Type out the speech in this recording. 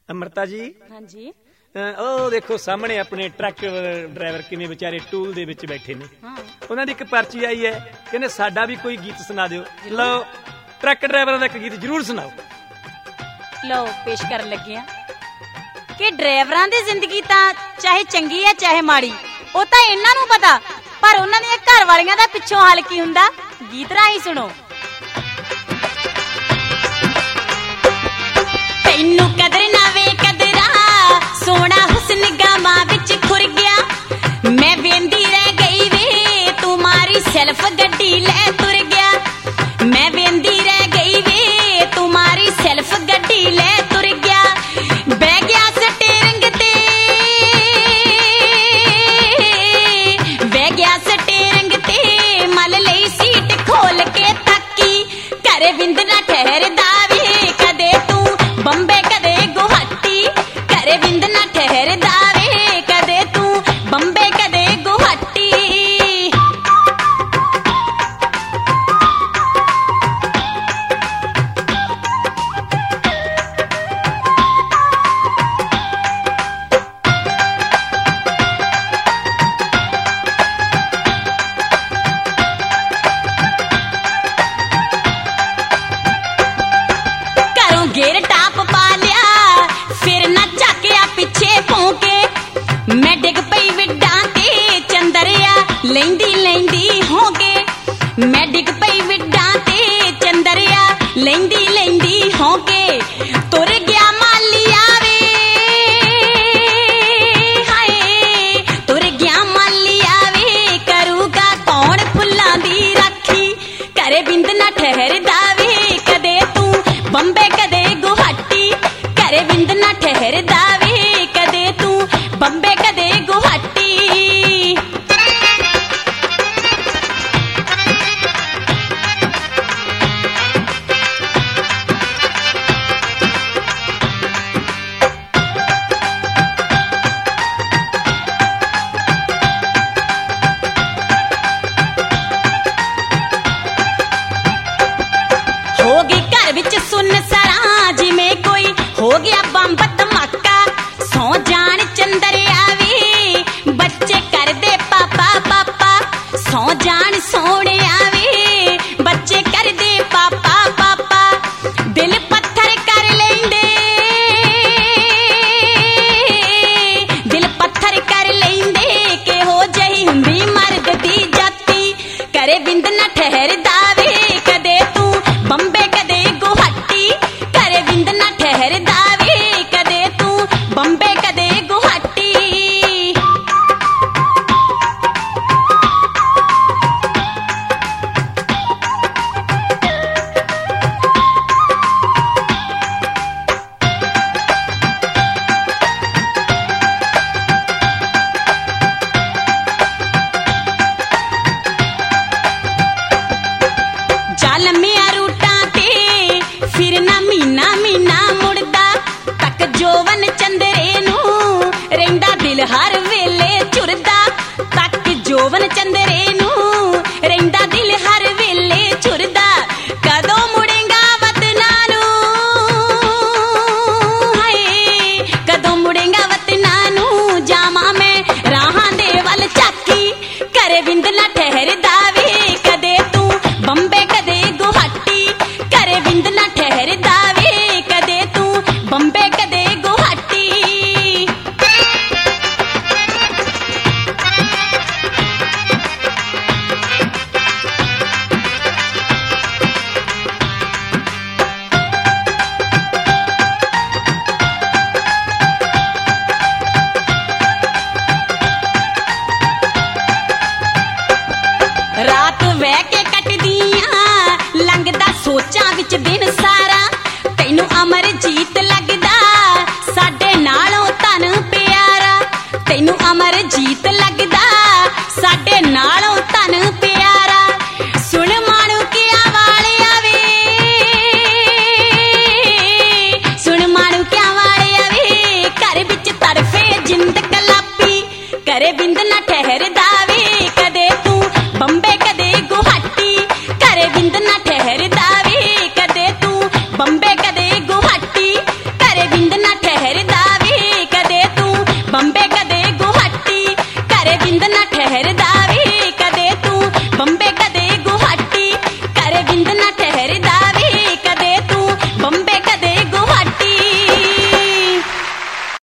ਅਮਰਤਾ ਜੀ। ਹਾਂਜੀ। ਉਹ ਦੇਖੋ ਸਾਹਮਣੇ ਆਪਣੇ ਟਰੱਕ ਡਰਾਈਵਰ ਕਿਵੇਂ ਵਿਚਾਰੇ ਟੂਲ ਦੇ ਵਿੱਚ ਬੈਠੇ ਨੇ। ਉਹਨਾਂ ਦੀ ਇੱਕ ਪਰਚੀ ਆਈ ਹੈ, ਕਹਿੰਦੇ ਸਾਡਾ ਵੀ ਕੋਈ ਗੀਤ ਸੁਣਾ ਦਿਓ। ਲਓ ਟਰੱਕ ਡਰਾਈਵਰਾਂ ਦਾ ਇੱਕ ਗੀਤ ਜ਼ਰੂਰ ਸੁਣਾਓ। ਲਓ ਪੇਸ਼ ਕਰਨ ਲੱਗੇ ਆ ਕਿ ਡਰਾਈਵਰਾਂ ਦੀ ਜ਼ਿੰਦਗੀ ਤਾਂ ਚਾਹੇ ਚੰਗੀ ਹੈ ਚਾਹੇ ਮਾੜੀ, ਉਹ ਤਾਂ ਇਹਨਾਂ ਨੂੰ ਪਤਾ, ਪਰ ਉਹਨਾਂ ਦੀਆਂ ਘਰ ਵਾਲੀਆਂ ਦਾ ਪਿੱਛੋਂ ਹਾਲ ਕੀ ਹੁੰਦਾ, ਗੀਤ ਰਾਹੀਂ ਸੁਣੋ। ਤੈਨੂੰ ਕਦਰ ਨਾ ਵੇ ਕਦਰਾ, ਸੋਹਣਾ ਹੁਸਨ ਗਾਵਾਂ ਵਿੱਚ ਖੁਰ ਗਿਆ, ਮੈਂ ਵੇਂਦੀ ਰਹਿ ਗਈ ਵੇ ਤੂੰ ਮਾਰੀ ਸੈਲਫ ਗੱਡੀ ਲੈ ਤੁਰ ਗਿਆ, ਮੈਂ ਵੇਂਦੀ ਰਹਿ ਗਈ ਵੇ ਤੂੰ ਮਾਰੀ ਸੈਲਫ ਗੱਡੀ ਲੈ ਤੁਰ ਗਿਆ, ਬਹਿ ਗਿਆ ਸਟੀਅਰਿੰਗ ਤੇ, ਬਹਿ ਗਿਆ ਸਟੀਅਰਿੰਗ ਤੇ, ਮਲ ਲਈ ਸੀਟ ਖੋਲ ਕੇ ਤਾਕੀ, ਘਰੇ ਬਿੰਦ ਨਾ ਠਹਿਰਦਾ ਵੇ ਕਦੇ ਤੂੰ ਬੰਬੇ ਕਦੇ ਗੁਹਾਟੀ, ਘਰੇ ਬਿੰਦ ਨਾ ਠਹਿਰਦਾ ਵੇ ਕਦੇ ਤੂੰ ਬੰਬੇ ਕਦੇ ਗੁਹਾਟੀ। ਘਰੋਂ ਗੇਰ ਟਾਪ ਪਾ ਲਿਆ, ਫਿਰ ਨਾ ਝਾਕਿਆ ਪਿੱਛੇ ਭੌਂਕੇ, ਮੈਂ ਡਿੱਗ ਪਈ ਵਿੱਡਾਂ ਤੇ ਚੰਦਰਿਆ ਲੈਂਦੀ ਲੈਂਦੀ ਹੋਕੇ, ਮੈਂ ਡਿੱਗ ਪਈ ਵਿੱਡਾਂ ਤੇ ਚੰਦਰਿਆ ਲੈਂਦੀ ਲੈਂਦੀ ਹੋਕੇ, ਤੁਰ ਗਿਆ ਮਾਲੀਆ ਵੇ ਹਾਏ, ਤੁਰ ਗਿਆ ਮਾਲੀਆ ਵੇ ਕਰੂਗਾ ਕੌਣ ਫੁੱਲਾਂ ਦੀ ਰਾਖੀ, ਘਰੇ ਬਿੰਦ ਨਾ ਠਹਿਰਦਾ ਵੇ ਕਦੇ ਤੂੰ ਬੰਬੇ ਕਦੇ ਗੁਹਾਟੀ, ਘਰੇ ਬਿੰਦ ਨਾ ਠਹਿਰਦਾ ਵੇ ਕਦੇ ਤੂੰ ਬੰਬੇ ਕਦੇ ਗੁਹਾਟੀ।